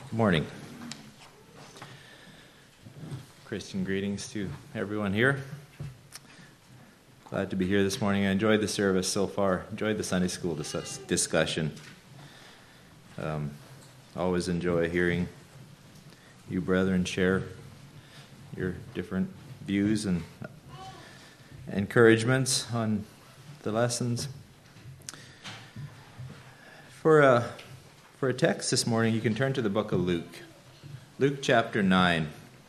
Morning. Christian greetings to everyone here. Glad to be here this morning. I enjoyed the service so far. Enjoyed the Sunday school discussion. Always enjoy hearing you brethren share your different views and encouragements on the lessons. For a text this morning, you can turn to the book of Luke. Luke chapter 9.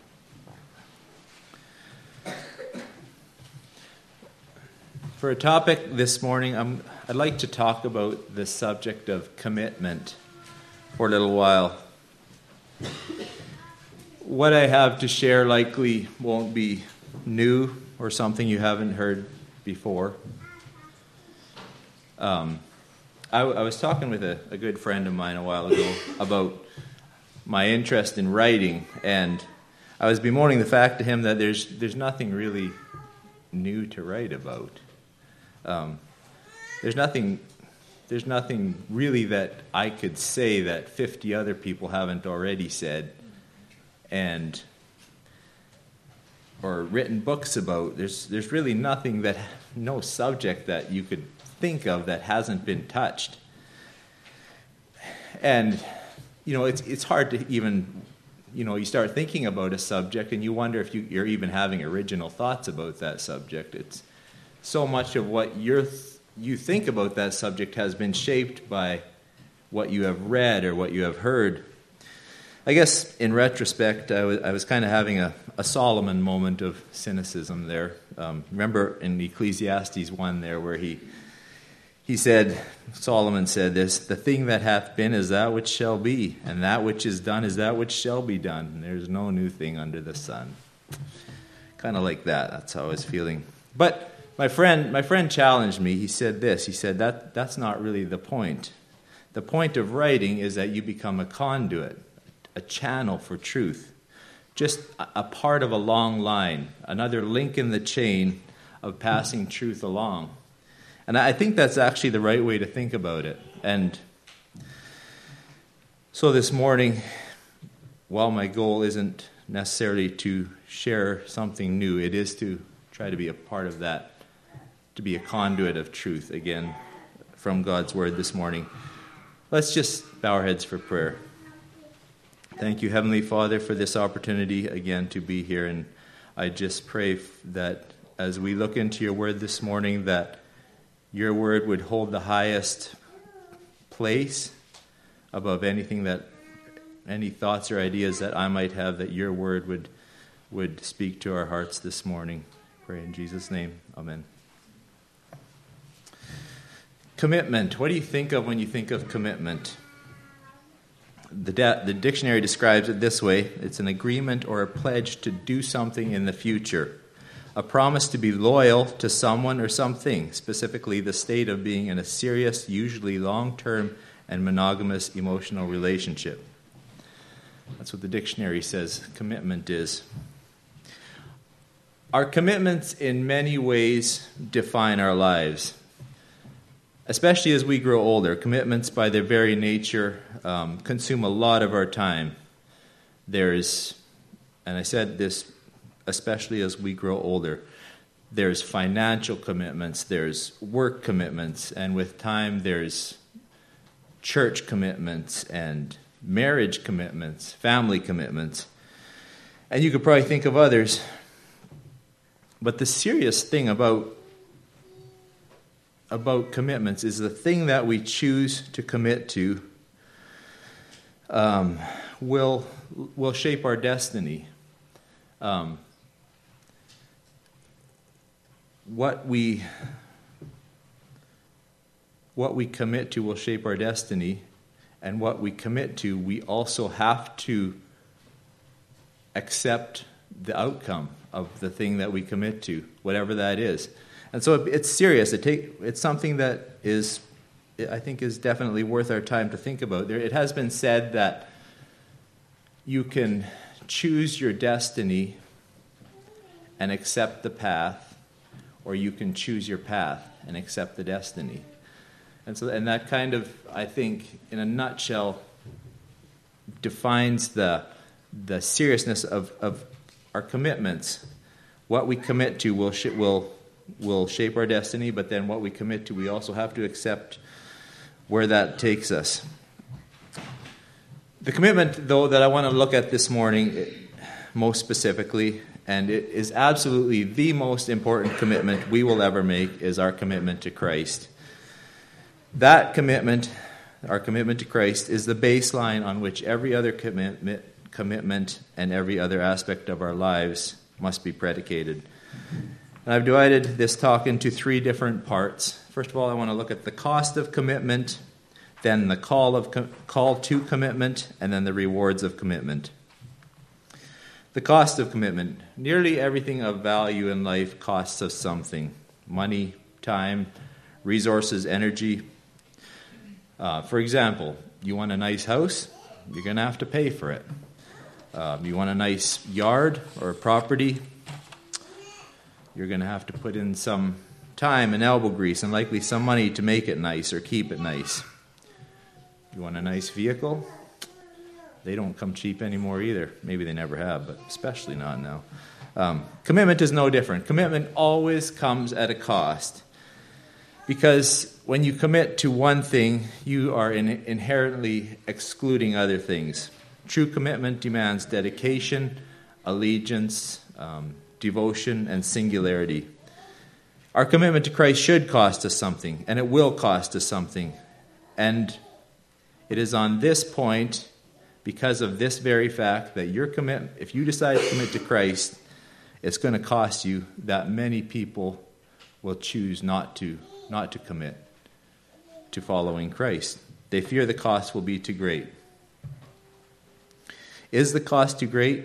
For a topic this morning, I'd like to talk about the subject of commitment for a little while. What I have to share likely won't be new or something you haven't heard before. I was talking with a good friend of mine a while ago about my interest in writing, and I was bemoaning the fact to him that there's nothing really new to write about. There's nothing really that I could say that 50 other people haven't already said, or written books about. There's really no subject that you could think of that hasn't been touched. And it's hard to even you start thinking about a subject and you wonder if you're even having original thoughts about that subject. It's so much of what you think about that subject has been shaped by what you have read or what you have heard. I guess in retrospect, I was kind of having a Solomon moment of cynicism there. Remember in Ecclesiastes 1 there where Solomon said this, "The thing that hath been is that which shall be, and that which is done is that which shall be done. And there's no new thing under the sun." Kind of like that. That's how I was feeling. But my friend challenged me. He said this. He said that's not really the point. The point of writing is that you become a conduit, a channel for truth, just a part of a long line, another link in the chain of passing truth along. And I think that's actually the right way to think about it. And so this morning, while my goal isn't necessarily to share something new, it is to try to be a part of that, to be a conduit of truth, again, from God's Word this morning. Let's just bow our heads for prayer. Thank you, Heavenly Father, for this opportunity again to be here. And I just pray that as we look into your Word this morning, that your Word would hold the highest place above anything any thoughts or ideas that I might have, that your Word would speak to our hearts this morning. Pray in Jesus' name. Amen. Commitment. What do you think of when you think of commitment? The dictionary describes it this way. It's an agreement or a pledge to do something in the future. A promise to be loyal to someone or something, specifically the state of being in a serious, usually long-term and monogamous emotional relationship. That's what the dictionary says commitment is. Our commitments in many ways define our lives, especially as we grow older. Commitments by their very nature consume a lot of our time. And I said this especially as we grow older, there's financial commitments, there's work commitments, and with time there's church commitments and marriage commitments, family commitments. And you could probably think of others. But the serious thing about commitments is the thing that we choose to commit to will shape our destiny. What we commit to will shape our destiny, and what we commit to, we also have to accept the outcome of the thing that we commit to, whatever that is. And so it's serious. It's something that I think is definitely worth our time to think about. It has been said that you can choose your destiny and accept the path, or you can choose your path and accept the destiny. And that kind of, I think, in a nutshell, defines the seriousness of our commitments. What we commit to will shape our destiny, but then what we commit to, we also have to accept where that takes us. The commitment, though, that I want to look at this morning most specifically, and it is absolutely the most important commitment we will ever make, is our commitment to Christ. That commitment, our commitment to Christ, is the baseline on which every other commitment and every other aspect of our lives must be predicated. And I've divided this talk into three different parts. First of all, I want to look at the cost of commitment, then the call to commitment, and then the rewards of commitment. The cost of commitment. Nearly everything of value in life costs us something. Money, time, resources, energy. For example, you want a nice house, you're going to have to pay for it. You want a nice yard or property, you're going to have to put in some time and elbow grease and likely some money to make it nice or keep it nice. You want a nice vehicle? They don't come cheap anymore either. Maybe they never have, but especially not now. Commitment is no different. Commitment always comes at a cost. Because when you commit to one thing, you are inherently excluding other things. True commitment demands dedication, allegiance, devotion, and singularity. Our commitment to Christ should cost us something, and it will cost us something. And it is on this point, because of this very fact, that your commitment, if you decide to commit to Christ, it's going to cost you, that many people will choose not to commit to following Christ. They fear the cost will be too great. Is the cost too great?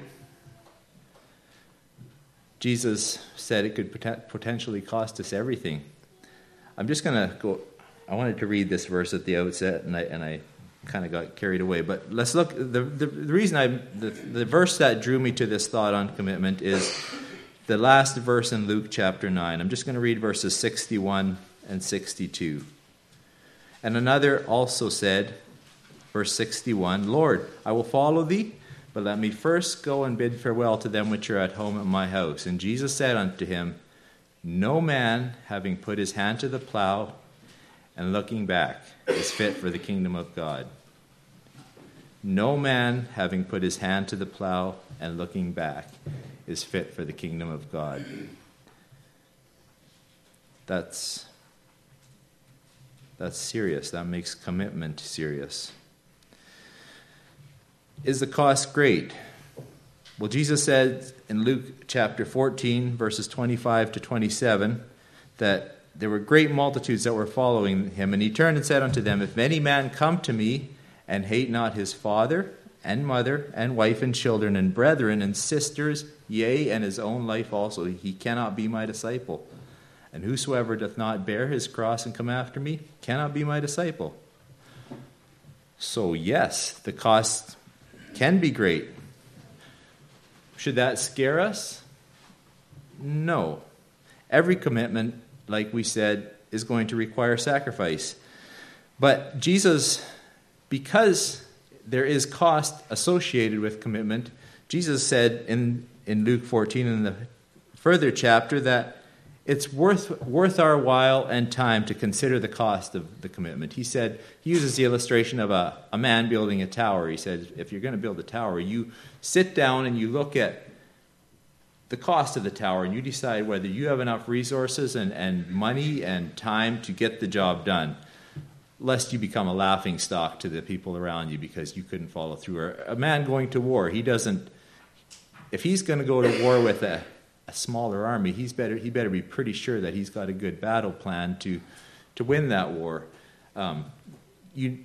Jesus said it could potentially cost us everything. I'm just going to go. I wanted to read this verse at the outset, and I kind of got carried away. But let's look. The reason the verse that drew me to this thought on commitment is the last verse in Luke chapter 9. I'm just going to read verses 61 and 62. And another also said, verse 61, Lord, I will follow thee, but let me first go and bid farewell to them which are at home at my house. And Jesus said unto him, no man, having put his hand to the plow and looking back, is fit for the kingdom of God. No man, having put his hand to the plow and looking back, is fit for the kingdom of God. That's serious. That makes commitment serious. Is the cost great? Well, Jesus said in Luke chapter 14, verses 25 to 27, that there were great multitudes that were following him. And he turned and said unto them, if any man come to me and hate not his father and mother and wife and children and brethren and sisters, yea, and his own life also, he cannot be my disciple. And whosoever doth not bear his cross and come after me cannot be my disciple. So yes, the cost can be great. Should that scare us? No. Every commitment, like we said, is going to require sacrifice. But Jesus, because there is cost associated with commitment, Jesus said in Luke 14 in the further chapter that it's worth our while and time to consider the cost of the commitment. He uses the illustration of a man building a tower. He said, if you're going to build a tower, you sit down and you look at the cost of the tower and you decide whether you have enough resources and money and time to get the job done, lest you become a laughing stock to the people around you because you couldn't follow through. Or a man going to war, if he's going to go to war with a smaller army, he better be pretty sure that he's got a good battle plan to win that war. We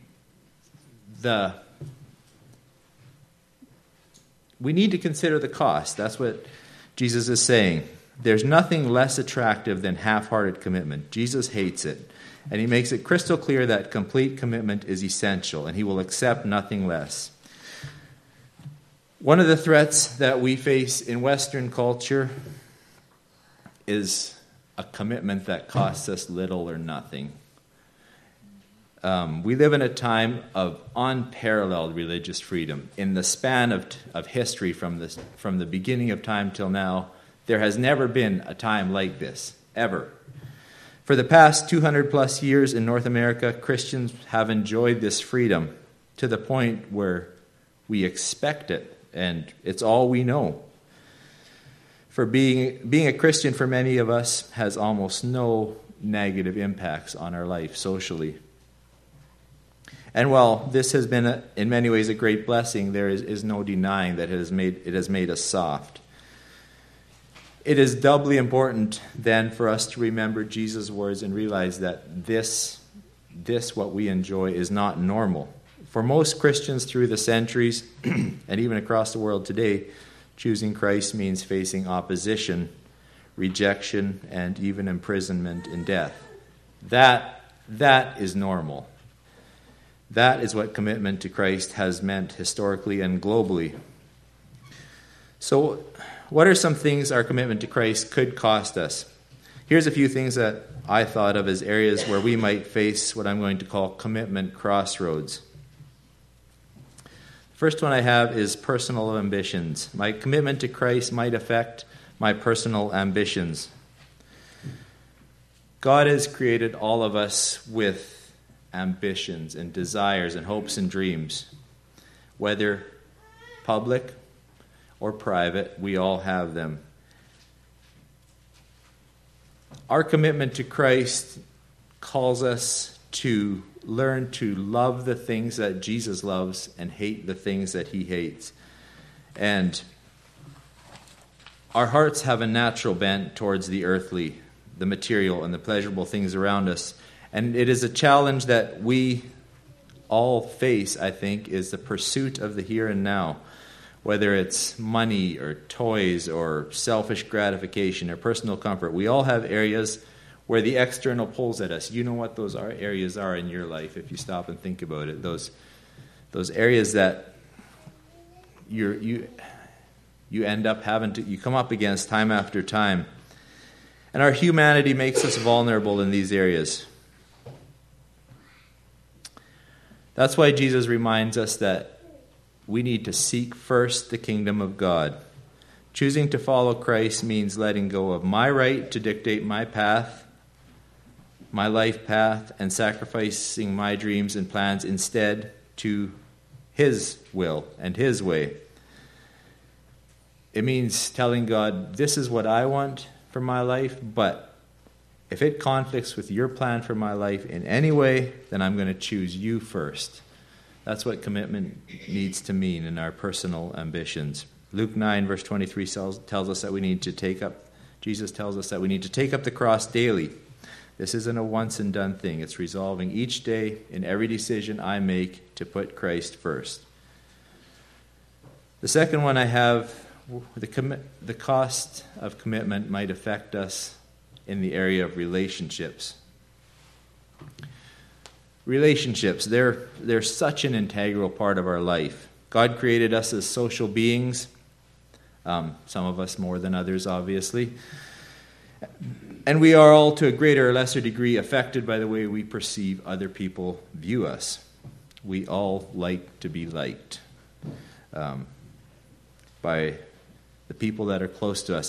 need to consider the cost. That's what Jesus is saying. There's nothing less attractive than half-hearted commitment. Jesus hates it. And he makes it crystal clear that complete commitment is essential, and he will accept nothing less. One of the threats that we face in Western culture is a commitment that costs us little or nothing. We live in a time of unparalleled religious freedom. In the span of history from the beginning of time till now, there has never been a time like this, ever. For the past 200 plus years in North America, Christians have enjoyed this freedom to the point where we expect it, and it's all we know. For being a Christian for many of us has almost no negative impacts on our life socially. And while this has been, in many ways, a great blessing, there is no denying that it has made us soft. It is doubly important, then, for us to remember Jesus' words and realize that this, what we enjoy, is not normal. For most Christians through the centuries, and even across the world today, choosing Christ means facing opposition, rejection, and even imprisonment and death. That is normal. That is what commitment to Christ has meant historically and globally. So, what are some things our commitment to Christ could cost us? Here's a few things that I thought of as areas where we might face what I'm going to call commitment crossroads. First one I have is personal ambitions. My commitment to Christ might affect my personal ambitions. God has created all of us with ambitions and desires and hopes and dreams. Whether public or private, we all have them. Our commitment to Christ calls us to learn to love the things that Jesus loves and hate the things that he hates. And our hearts have a natural bent towards the earthly, the material, and the pleasurable things around us. And it is a challenge that we all face, I think, is the pursuit of the here and now. Whether it's money or toys or selfish gratification or personal comfort, we all have areas where the external pulls at us. You know what those areas are in your life if you stop and think about it. Those areas that you end up you come up against time after time. And our humanity makes us vulnerable in these areas. That's why Jesus reminds us that we need to seek first the kingdom of God. Choosing to follow Christ means letting go of my right to dictate my path, my life path, and sacrificing my dreams and plans instead to his will and his way. It means telling God, this is what I want for my life, but if it conflicts with your plan for my life in any way, then I'm going to choose you first. That's what commitment needs to mean in our personal ambitions. Luke 9, verse 23 tells us that we need to take up, Jesus tells us that we need to take up the cross daily. This isn't a once and done thing. It's resolving each day in every decision I make to put Christ first. The second one I have, the cost of commitment might affect us in the area of relationships. Relationships, they're such an integral part of our life. God created us as social beings, some of us more than others, obviously. And we are all, to a greater or lesser degree, affected by the way we perceive other people view us. We all like to be liked by the people that are close to us.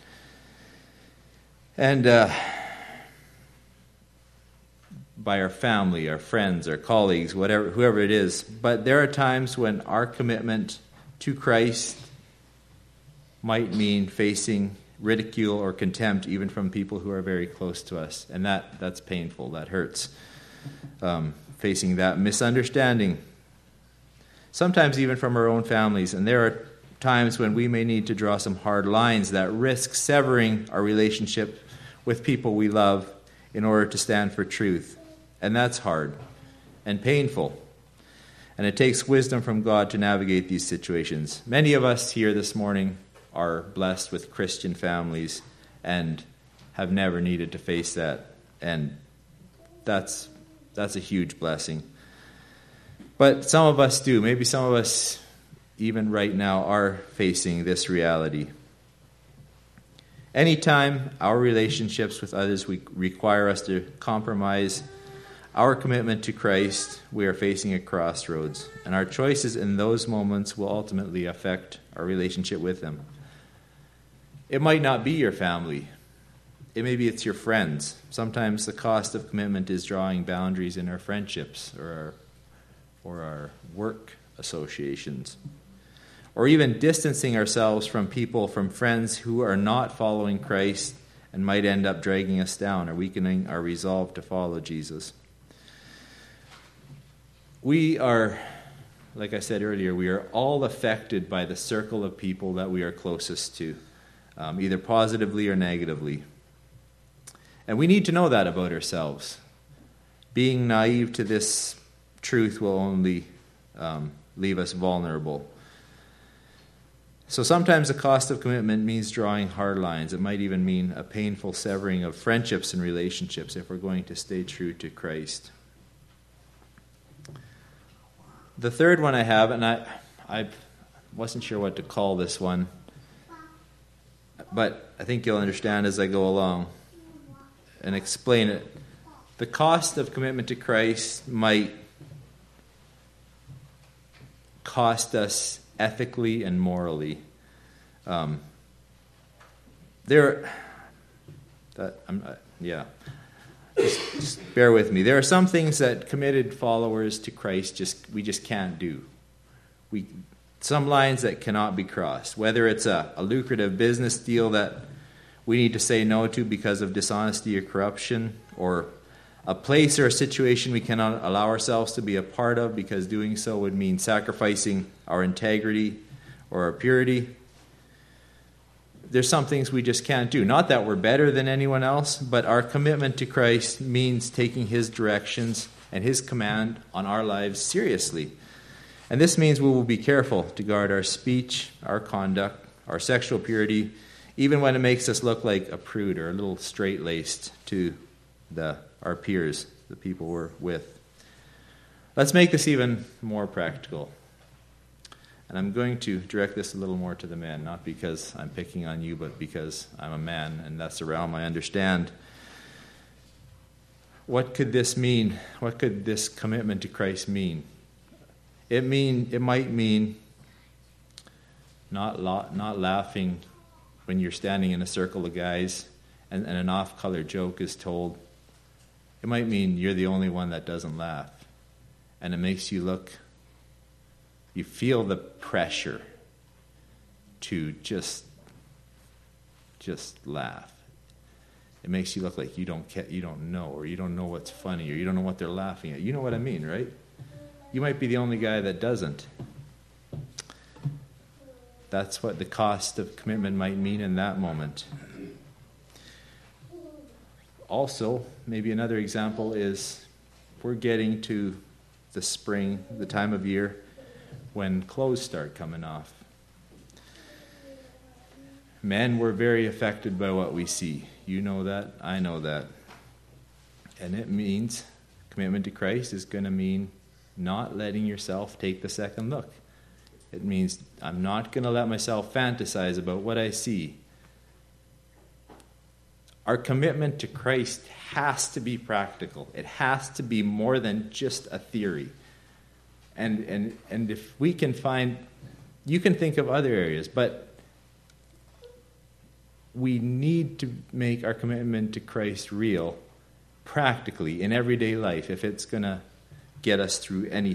By our family, our friends, our colleagues, whoever it is. But there are times when our commitment to Christ might mean facing ridicule or contempt even from people who are very close to us. And that's painful, that hurts. Facing that misunderstanding. Sometimes even from our own families. And there are times when we may need to draw some hard lines that risk severing our relationship with people we love in order to stand for truth. And that's hard and painful. And it takes wisdom from God to navigate these situations. Many of us here this morning are blessed with Christian families and have never needed to face that. And that's a huge blessing. But some of us do. Maybe some of us, even right now, are facing this reality. Anytime our relationships with others require us to compromise our commitment to Christ, we are facing a crossroads, and our choices in those moments will ultimately affect our relationship with Him. It might not be your family. It's your friends. Sometimes the cost of commitment is drawing boundaries in our friendships or our work associations, or even distancing ourselves from people, from friends who are not following Christ and might end up dragging us down or weakening our resolve to follow Jesus. We are, like I said earlier, we are all affected by the circle of people that we are closest to, either positively or negatively. And we need to know that about ourselves. Being naive to this truth will only leave us vulnerable. So sometimes the cost of commitment means drawing hard lines. It might even mean a painful severing of friendships and relationships if we're going to stay true to Christ. The third one I have, and I wasn't sure what to call this one, but I think you'll understand as I go along and explain it. The cost of commitment to Christ might cost us ethically and morally. Just bear with me. There are some things that committed followers to Christ we just can't do. Some lines that cannot be crossed. Whether it's a lucrative business deal that we need to say no to because of dishonesty or corruption, or a place or a situation we cannot allow ourselves to be a part of because doing so would mean sacrificing our integrity or our purity. There's some things we just can't do. Not that we're better than anyone else, but our commitment to Christ means taking His directions and His command on our lives seriously. And this means we will be careful to guard our speech, our conduct, our sexual purity, even when it makes us look like a prude or a little straight-laced to our peers, the people we're with. Let's make this even more practical. And I'm going to direct this a little more to the men, not because I'm picking on you, but because I'm a man, and that's the realm I understand. What could this mean? What could this commitment to Christ mean? It might mean not laughing when you're standing in a circle of guys and an off-color joke is told. It might mean you're the only one that doesn't laugh, and it makes you feel the pressure to just laugh. It makes you look like you don't know, or you don't know what's funny, or you don't know what they're laughing at. You know what I mean, right? You might be the only guy that doesn't. That's what the cost of commitment might mean in that moment. Also, maybe another example is we're getting to the spring, the time of year when clothes start coming off. Men, we're very affected by what we see. You know that, I know that. And it means commitment to Christ is going to mean not letting yourself take the second look. It means I'm not going to let myself fantasize about what I see. Our commitment to Christ has to be practical. It has to be more than just a theory. And if we can find, you can think of other areas, but we need to make our commitment to Christ real, practically, in everyday life, if it's going to get us through any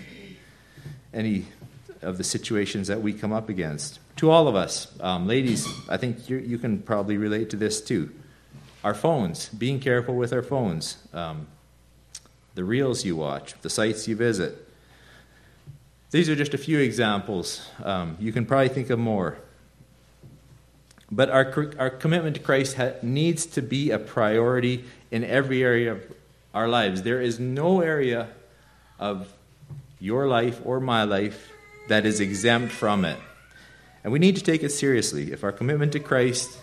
of the situations that we come up against. To all of us, ladies, I think you can probably relate to this too. Our phones, being careful with our phones, the reels you watch, the sites you visit. These are just a few examples. You can probably think of more. But our commitment to Christ needs to be a priority in every area of our lives. There is no area of your life or my life that is exempt from it. And we need to take it seriously. If our commitment to Christ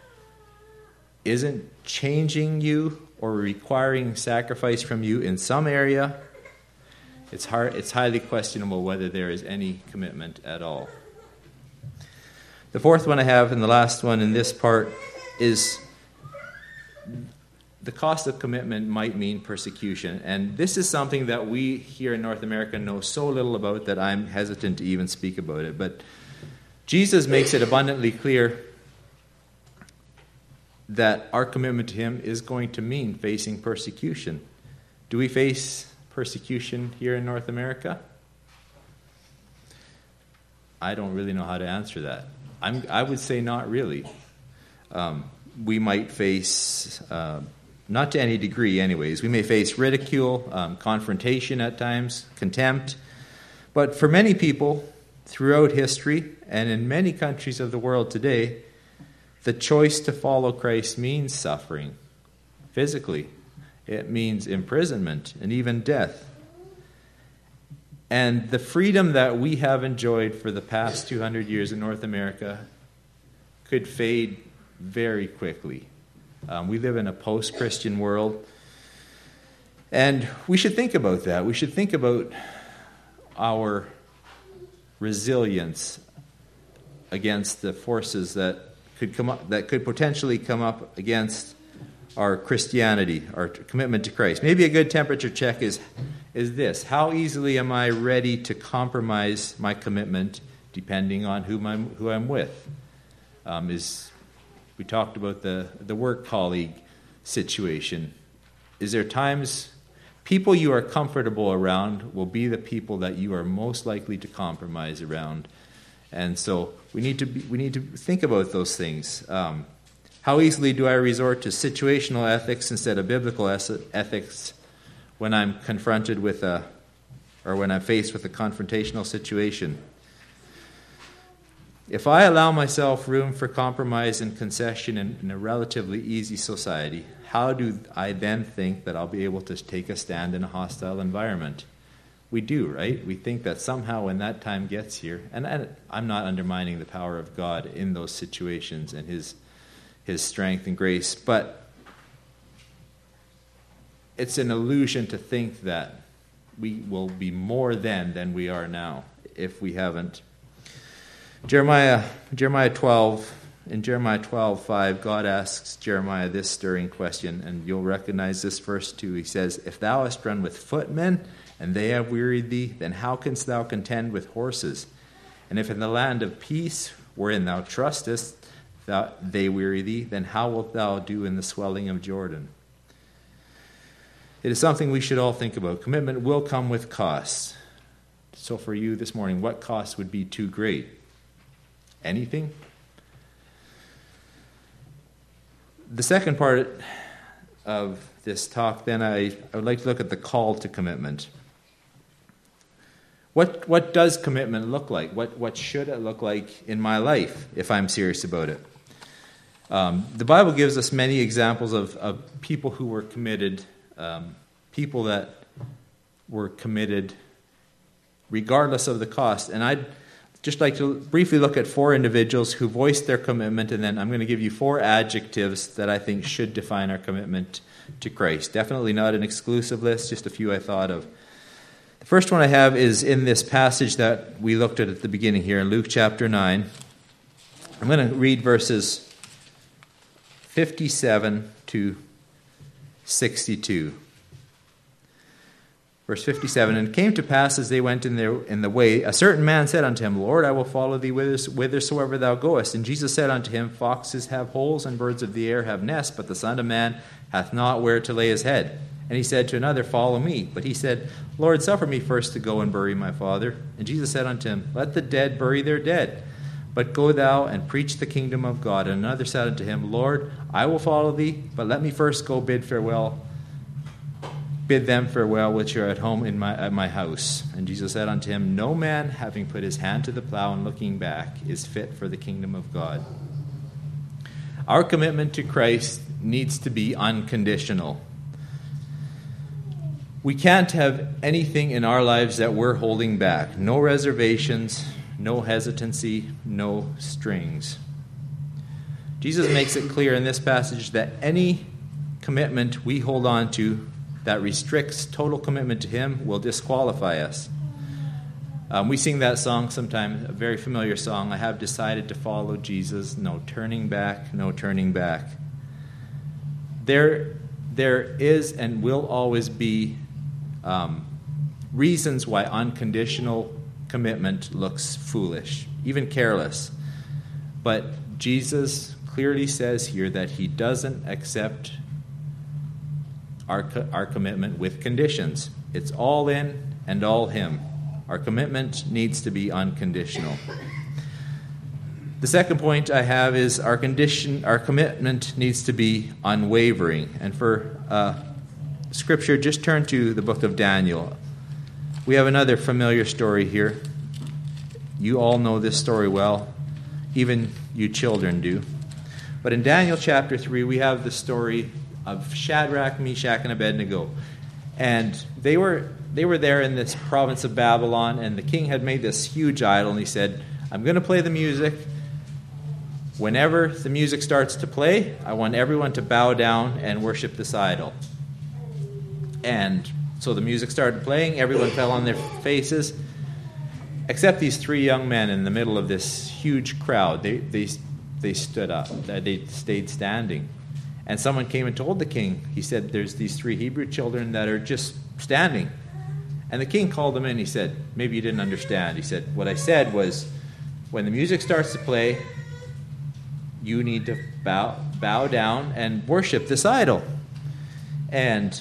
isn't changing you or requiring sacrifice from you in some area, it's highly questionable whether there is any commitment at all. The fourth one I have, and the last one in this part, is the cost of commitment might mean persecution. And this is something that we here in North America know so little about that I'm hesitant to even speak about it. But Jesus makes it abundantly clear that our commitment to him is going to mean facing persecution. Do we face persecution here in North America? I don't really know how to answer that. I would say not really. We might face, not to any degree anyways, we may face ridicule, confrontation at times, contempt. But for many people throughout history and in many countries of the world today, the choice to follow Christ means suffering physically. It means imprisonment and even death. And the freedom that we have enjoyed for the past 200 years in North America could fade very quickly. We live in a post-Christian world. And we should think about that. We should think about our resilience against the forces that could potentially come up against our Christianity, our commitment to Christ. Maybe a good temperature check is this: how easily am I ready to compromise my commitment depending on who I'm with? We talked about the work colleague situation. Is there times people you are comfortable around will be the people that you are most likely to compromise around? And so we need to think about those things. How easily do I resort to situational ethics instead of biblical ethics when I'm confronted with or when I'm faced with a confrontational situation? If I allow myself room for compromise and concession in a relatively easy society, how do I then think that I'll be able to take a stand in a hostile environment? We do, right? We think that somehow when that time gets here, and I'm not undermining the power of God in those situations and his strength and grace, but it's an illusion to think that we will be more then than we are now if we haven't. Jeremiah 12, in Jeremiah 12:5, God asks Jeremiah this stirring question, and you'll recognize this verse too. He says, "If thou hast run with footmen, and they have wearied thee, then how canst thou contend with horses? And if in the land of peace, wherein thou trustest, they weary thee, then how wilt thou do in the swelling of Jordan?" It is something we should all think about. Commitment will come with costs. So for you this morning, what cost would be too great? Anything? The second part of this talk, then, I would like to look at the call to commitment. What does commitment look like? What should it look like in my life if I'm serious about it? The Bible gives us many examples of people who were committed, people that were committed regardless of the cost. And I'd just like to briefly look at 4 individuals who voiced their commitment, and then I'm going to give you 4 adjectives that I think should define our commitment to Christ. Definitely not an exclusive list, just a few I thought of. The first one I have is in this passage that we looked at the beginning here in Luke chapter 9. I'm going to read verses 57 to 62. Verse 57, "And it came to pass as they went in the way, a certain man said unto him, Lord, I will follow thee whithersoever thou goest. And Jesus said unto him, Foxes have holes, and birds of the air have nests, but the Son of Man hath not where to lay his head. And he said to another, Follow me. But he said, Lord, suffer me first to go and bury my father. And Jesus said unto him, Let the dead bury their dead. But go thou and preach the kingdom of God. And another said unto him, Lord, I will follow thee, but let me first go bid them farewell which are at home at my house. And Jesus said unto him, No man, having put his hand to the plow and looking back, is fit for the kingdom of God." Our commitment to Christ needs to be unconditional. We can't have anything in our lives that we're holding back. No reservations, no hesitancy, no strings. Jesus makes it clear in this passage that any commitment we hold on to that restricts total commitment to him will disqualify us. We sing that song sometimes, a very familiar song, I have decided to follow Jesus, no turning back, no turning back. There there is and will always be reasons why unconditional commitment looks foolish, even careless. But Jesus clearly says here that he doesn't accept our commitment with conditions. It's all in and all him. Our commitment needs to be unconditional. The second point I have is our commitment needs to be unwavering. And for Scripture, just turn to the book of Daniel. We have another familiar story here. You all know this story well. Even you children do. But in Daniel chapter 3, we have the story of Shadrach, Meshach, and Abednego. And they were there in this province of Babylon, and the king had made this huge idol, and he said, I'm going to play the music. Whenever the music starts to play, I want everyone to bow down and worship this idol. And so the music started playing, everyone fell on their faces, except these three young men in the middle of this huge crowd. They stood up, they stayed standing. And someone came and told the king, he said, there's these three Hebrew children that are just standing. And the king called them in. He said, maybe you didn't understand. He said, what I said was, when the music starts to play, you need to bow down and worship this idol. And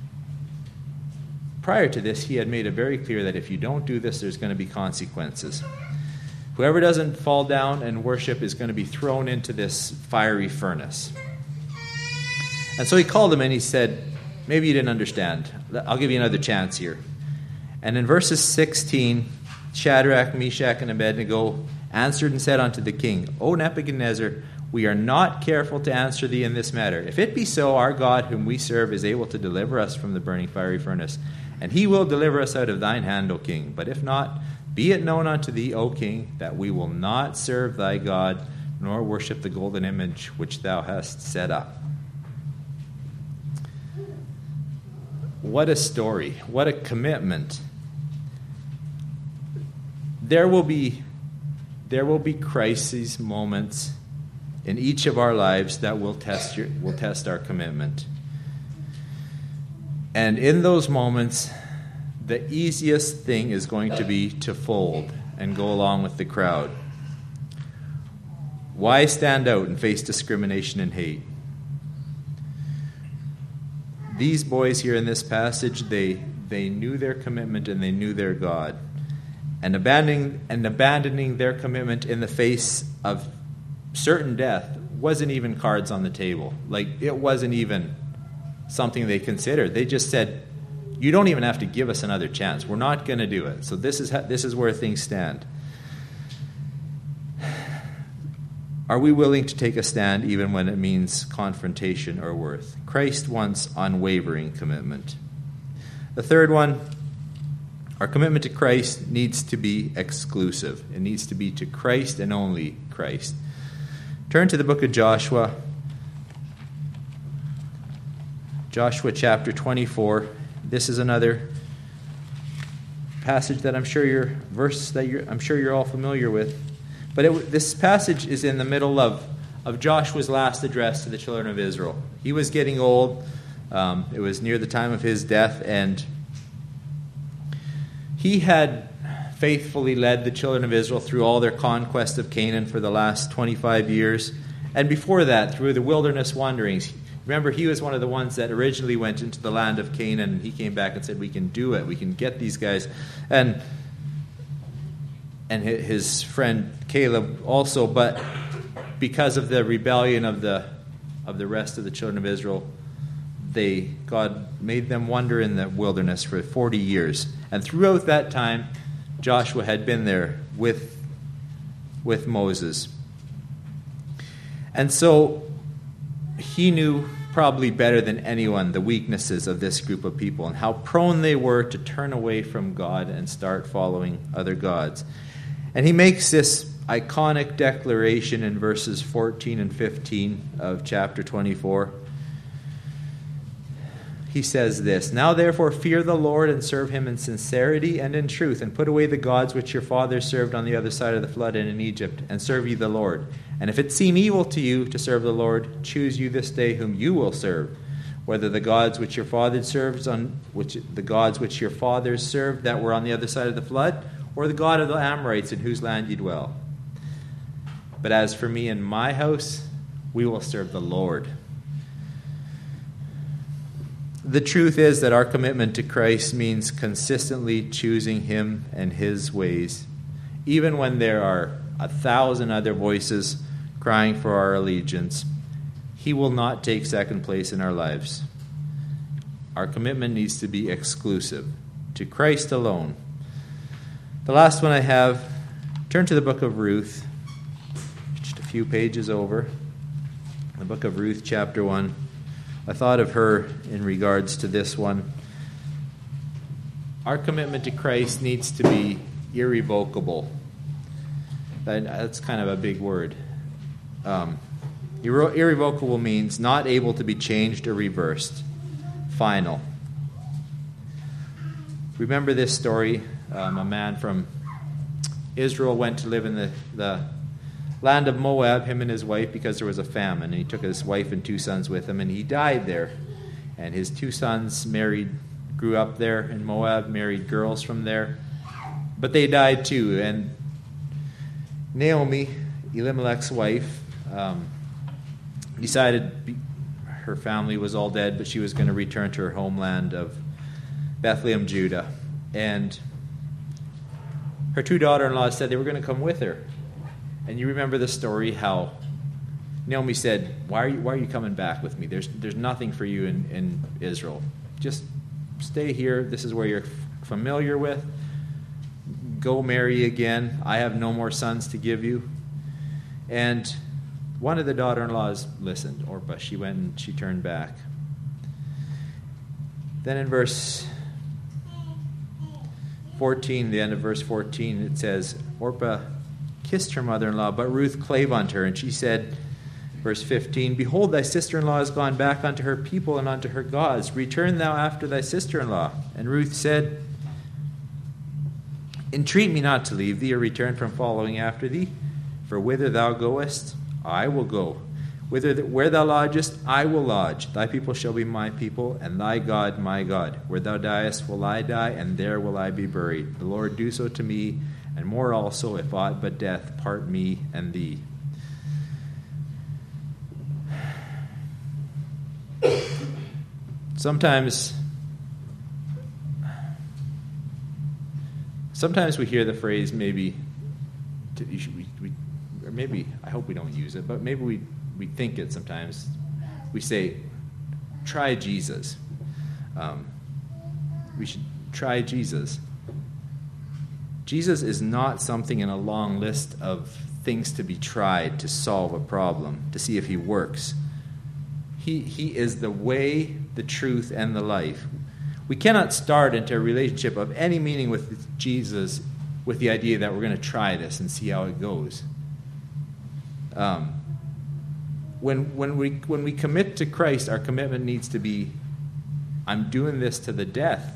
prior to this, he had made it very clear that if you don't do this, there's going to be consequences. Whoever doesn't fall down and worship is going to be thrown into this fiery furnace. And so he called them and he said, maybe you didn't understand. I'll give you another chance here. And in verses 16, Shadrach, Meshach, and Abednego answered and said unto the king, O Nebuchadnezzar, we are not careful to answer thee in this matter. If it be so, our God whom we serve is able to deliver us from the burning fiery furnace, and he will deliver us out of thine hand, O king. But if not, be it known unto thee, O king, that we will not serve thy God, nor worship the golden image which thou hast set up. What a story. What a commitment. There will be crises, moments in each of our lives that will test our commitment. And in those moments, the easiest thing is going to be to fold and go along with the crowd. Why stand out and face discrimination and hate? These boys here in this passage, they knew their commitment and they knew their God. And abandoning their commitment in the face of certain death wasn't even cards on the table. Like, it wasn't even something they considered. They just said, you don't even have to give us another chance. We're not going to do it. So this is where things stand. Are we willing to take a stand even when it means confrontation or worth? Christ wants unwavering commitment. The third one, our commitment to Christ needs to be exclusive. It needs to be to Christ and only Christ. Turn to the book of Joshua. Joshua chapter 24. This is another passage that I'm sure you're all familiar with. But this passage is in the middle of Joshua's last address to the children of Israel. He was getting old. It was near the time of his death, and he had faithfully led the children of Israel through all their conquest of Canaan for the last 25 years. And before that, through the wilderness wanderings. Remember, he was one of the ones that originally went into the land of Canaan, and he came back and said, we can do it. We can get these guys. And his friend Caleb also, but because of the rebellion of the rest of the children of Israel, God made them wander in the wilderness for 40 years. And throughout that time, Joshua had been there with Moses. And so he knew probably better than anyone the weaknesses of this group of people and how prone they were to turn away from God and start following other gods. And he makes this iconic declaration in verses 14 and 15 of chapter 24. He says this, Now therefore fear the Lord and serve him in sincerity and in truth, and put away the gods which your fathers served on the other side of the flood and in Egypt, and serve ye the Lord. And if it seem evil to you to serve the Lord, choose you this day whom you will serve, whether the gods which your fathers served that were on the other side of the flood, or the God of the Amorites in whose land you dwell. But as for me and my house, we will serve the Lord. The truth is that our commitment to Christ means consistently choosing him and his ways, even when there are 1,000 other voices crying for our allegiance. He will not take second place in our lives. Our commitment needs to be exclusive to Christ alone. The last one I have, turn to the book of Ruth, just a few pages over. The book of Ruth, chapter 1. I thought of her in regards to this one. Our commitment to Christ needs to be irrevocable. That's kind of a big word. Irrevocable means not able to be changed or reversed. Final. Remember this story? A man from Israel went to live in the land of Moab, him and his wife, because there was a famine. And he took his wife and 2 sons with him, and he died there. And his 2 sons grew up there in Moab, married girls from there. But they died too. And Naomi, Elimelech's wife, decided her family was all dead, but she was going to return to her homeland of Bethlehem, Judah. And her 2 daughters-in-law said they were going to come with her. And you remember the story how Naomi said, why are you coming back with me? There's nothing for you in Israel. Just stay here. This is where you're familiar with. Go marry again. I have no more sons to give you. And one of the daughter-in-laws listened, Orpah. She went and she turned back. Then in verse 14, the end of verse 14, it says, Orpah kissed her mother-in-law, but Ruth clave unto her, and she said, verse 15, Behold, thy sister-in-law is gone back unto her people and unto her gods. Return thou after thy sister-in-law. And Ruth said, Entreat me not to leave thee or return from following after thee, for whither thou goest, I will go. Where thou lodgest, I will lodge. Thy people shall be my people, and thy God my God. Where thou diest will I die, and there will I be buried. The Lord do so to me, and more also, if aught but death part me and thee. Sometimes we hear the phrase, maybe, or maybe, I hope we don't use it, but maybe we think it sometimes. We say, try Jesus. We should try Jesus. Jesus is not something in a long list of things to be tried to solve a problem, to see if he works. He is the way, the truth, and the life. We cannot start into a relationship of any meaning with Jesus with the idea that we're going to try this and see how it goes. When we commit to Christ, our commitment needs to be, I'm doing this to the death.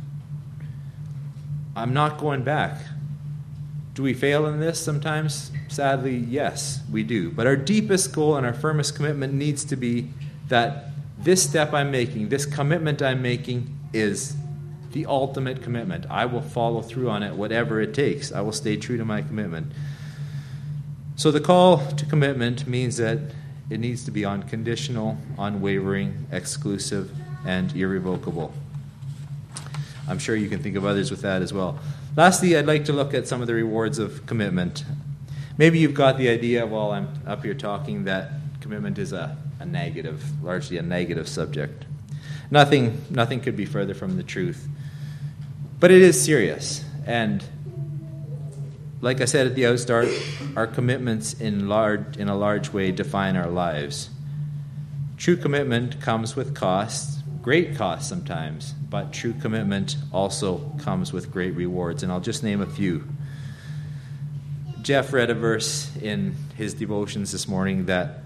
I'm not going back. Do we fail in this sometimes? Sadly, yes, we do. But our deepest goal and our firmest commitment needs to be that this step I'm making, this commitment I'm making, is the ultimate commitment. I will follow through on it, whatever it takes. I will stay true to my commitment. So the call to commitment means that it needs to be unconditional, unwavering, exclusive, and irrevocable. I'm sure you can think of others with that as well. Lastly, I'd like to look at some of the rewards of commitment. Maybe you've got the idea while I'm up here talking that commitment is a negative, largely a negative subject. Nothing could be further from the truth. But it is serious. And like I said at the outstart, our commitments in a large way define our lives. True commitment comes with cost, great cost sometimes, but true commitment also comes with great rewards. And I'll just name a few. Jeff read a verse in his devotions this morning that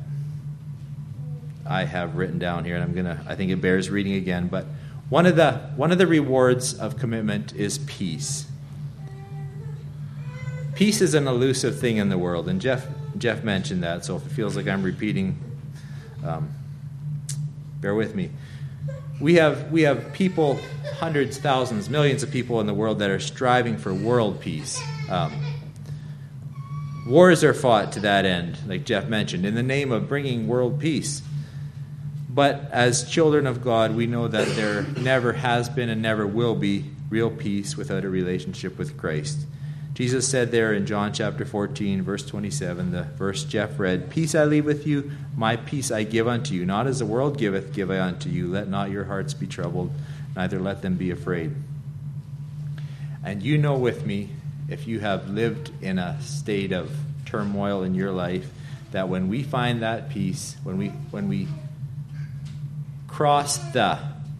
I have written down here, and I think it bears reading again. But one of the rewards of commitment is peace. Peace is an elusive thing in the world, and Jeff mentioned that. So if it feels like I'm repeating, bear with me. We have people, hundreds, thousands, millions of people in the world that are striving for world peace. Wars are fought to that end, like Jeff mentioned, in the name of bringing world peace. But as children of God, we know that there never has been and never will be real peace without a relationship with Christ. Jesus said there in John chapter 14, verse 27, the verse Jeff read, "Peace I leave with you, my peace I give unto you. Not as the world giveth, give I unto you. Let not your hearts be troubled, neither let them be afraid." And you know with me, if you have lived in a state of turmoil in your life, that when we find that peace, when we cross the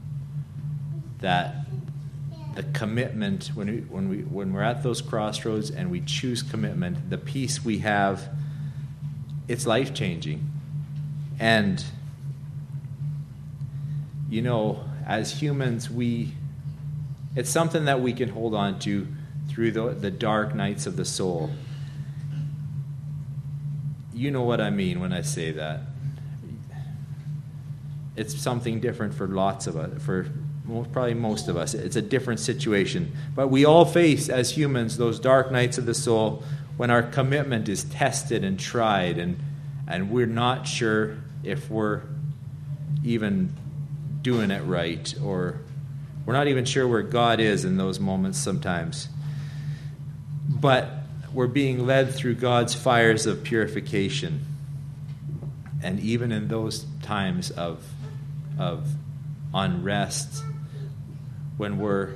commitment, when we're at those crossroads and we choose commitment, the peace we have, it's life-changing. And you know, as humans, it's something that we can hold on to through the dark nights of the soul. You know what I mean when I say that. It's something different for lots of us, for probably most of us. It's a different situation. But we all face, as humans, those dark nights of the soul when our commitment is tested and tried, and we're not sure if we're even doing it right, or we're not even sure where God is in those moments sometimes. But we're being led through God's fires of purification. And even in those times of unrest, when we're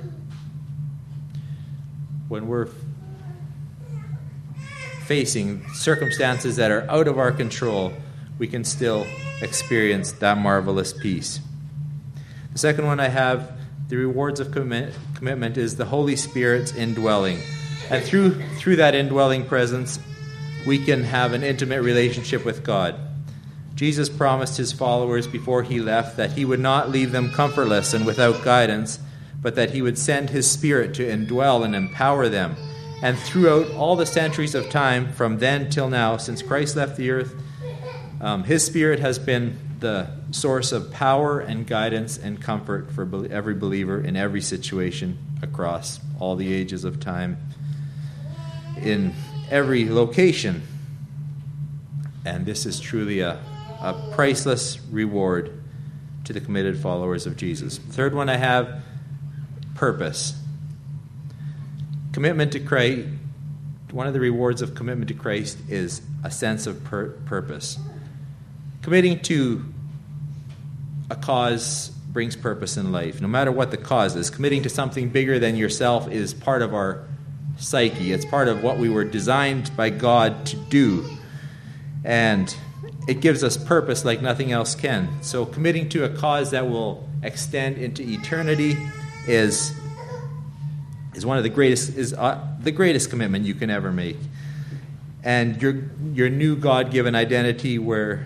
facing circumstances that are out of our control, we can still experience that marvelous peace. The second one I have, the rewards of commitment, is the Holy Spirit's indwelling. And through that indwelling presence, we can have an intimate relationship with God. Jesus promised his followers before he left that he would not leave them comfortless and without guidance, but that he would send his Spirit to indwell and empower them. And throughout all the centuries of time, from then till now, since Christ left the earth, his Spirit has been the source of power and guidance and comfort for every believer in every situation across all the ages of time, in every location. And this is truly a priceless reward to the committed followers of Jesus. Third one I have, purpose. Commitment to Christ. One of the rewards of commitment to Christ is a sense of purpose. Committing to a cause brings purpose in life, no matter what the cause is. Committing to something bigger than yourself is part of our psyche. It's part of what we were designed by God to do. And it gives us purpose like nothing else can. So committing to a cause that will extend into eternity is one of the greatest commitment you can ever make. And your new God-given identity, where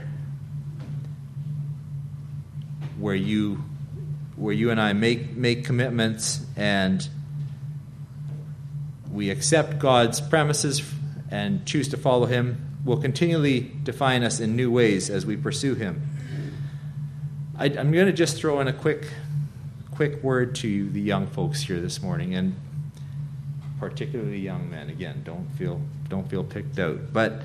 you and I make commitments, and we accept God's premises and choose to follow him, will continually define us in new ways as we pursue him. I'm going to just throw in a quick word to the young folks here this morning, and particularly young men. Again, don't feel picked out. But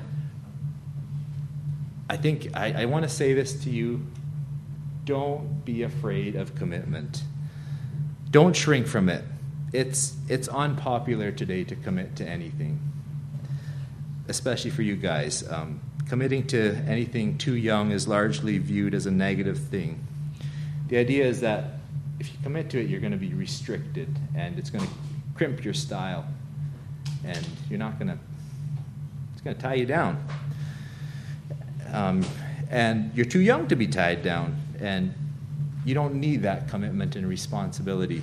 I think I want to say this to you. Don't be afraid of commitment. Don't shrink from it. It's unpopular today to commit to anything, especially for you guys. Committing to anything too young is largely viewed as a negative thing. The idea is that if you commit to it, you're going to be restricted, and it's going to crimp your style, and it's going to tie you down. And you're too young to be tied down, and you don't need that commitment and responsibility.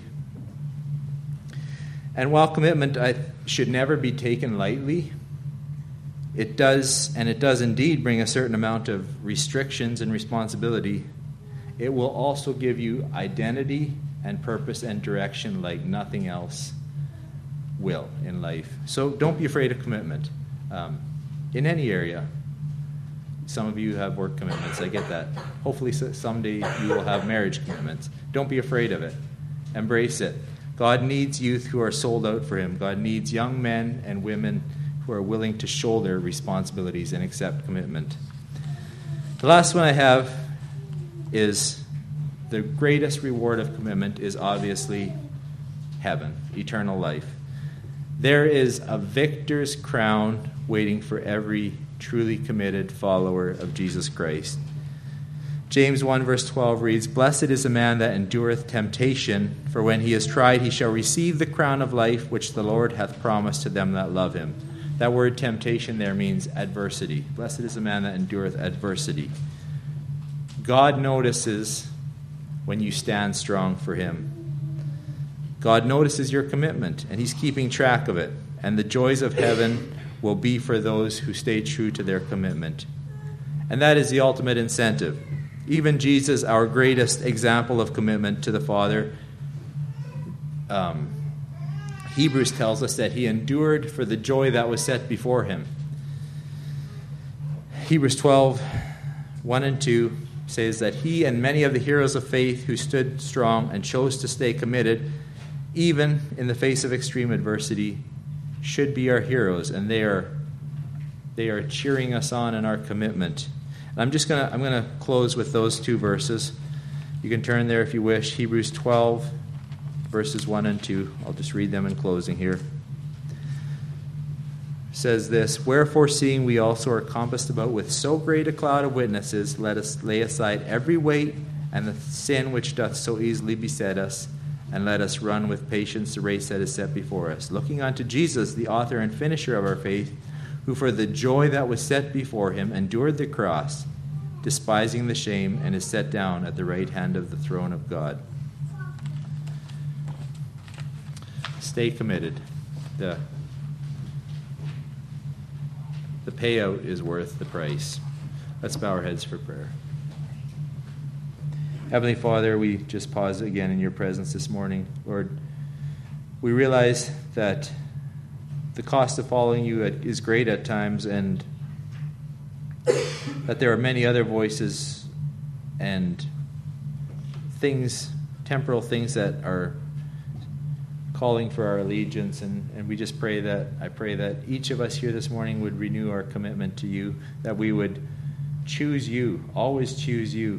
And while commitment should never be taken lightly, it does indeed bring a certain amount of restrictions and responsibility. It will also give you identity and purpose and direction like nothing else will in life. So don't be afraid of commitment in any area. Some of you have work commitments. I get that. Hopefully someday you will have marriage commitments. Don't be afraid of it. Embrace it. God needs youth who are sold out for him. God needs young men and women who are willing to shoulder responsibilities and accept commitment. The last one I have is the greatest reward of commitment is obviously heaven, eternal life. There is a victor's crown waiting for every truly committed follower of Jesus Christ. James 1 verse 12 reads, "Blessed is the man that endureth temptation, for when he is tried he shall receive the crown of life which the Lord hath promised to them that love him." That word temptation there means adversity. Blessed is the man that endureth adversity. God notices when you stand strong for him. God notices your commitment, and he's keeping track of it. And the joys of heaven will be for those who stay true to their commitment. And that is the ultimate incentive. Even Jesus, our greatest example of commitment to the Father, Hebrews tells us that he endured for the joy that was set before him. Hebrews 12, 1 and 2 says that he and many of the heroes of faith who stood strong and chose to stay committed, even in the face of extreme adversity, should be our heroes, and they are cheering us on in our commitment. And I'm going to close with those two verses. You can turn there if you wish. Hebrews 12, verses 1 and 2. I'll just read them in closing here. It says this, "Wherefore, seeing we also are compassed about with so great a cloud of witnesses, let us lay aside every weight and the sin which doth so easily beset us, and let us run with patience the race that is set before us, looking unto Jesus, the author and finisher of our faith, who for the joy that was set before him endured the cross, despising the shame, and is set down at the right hand of the throne of God." Stay committed. The payout is worth the price. Let's bow our heads for prayer. Heavenly Father, we just pause again in your presence this morning. Lord, we realize that the cost of following you is great at times, and that there are many other voices and things, temporal things that are calling for our allegiance, and we just pray that, I pray that each of us here this morning would renew our commitment to you, that we would choose you, always choose you,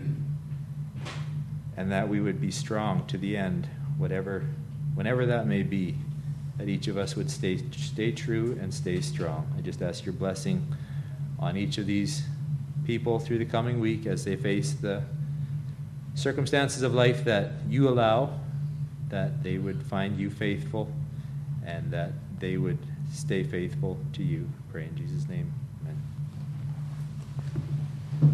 and that we would be strong to the end, whenever that may be, that each of us would stay true and stay strong. I just ask your blessing on each of these people through the coming week as they face the circumstances of life that you allow, that they would find you faithful, and that they would stay faithful to you. Pray in Jesus' name.